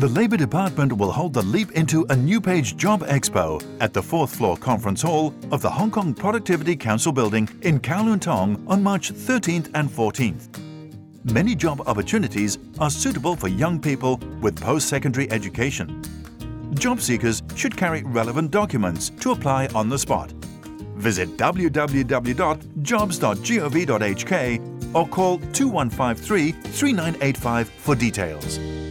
The Labour Department will hold the Leap into a New Page Job Expo at the 4th floor conference hall of the Hong Kong Productivity Council building in Kowloon Tong on March 13th and 14th. Many job opportunities are suitable for young people with post-secondary education. Job seekers should carry relevant documents to apply on the spot. Visit www.jobs.gov.hk or call 2153 3985 for details.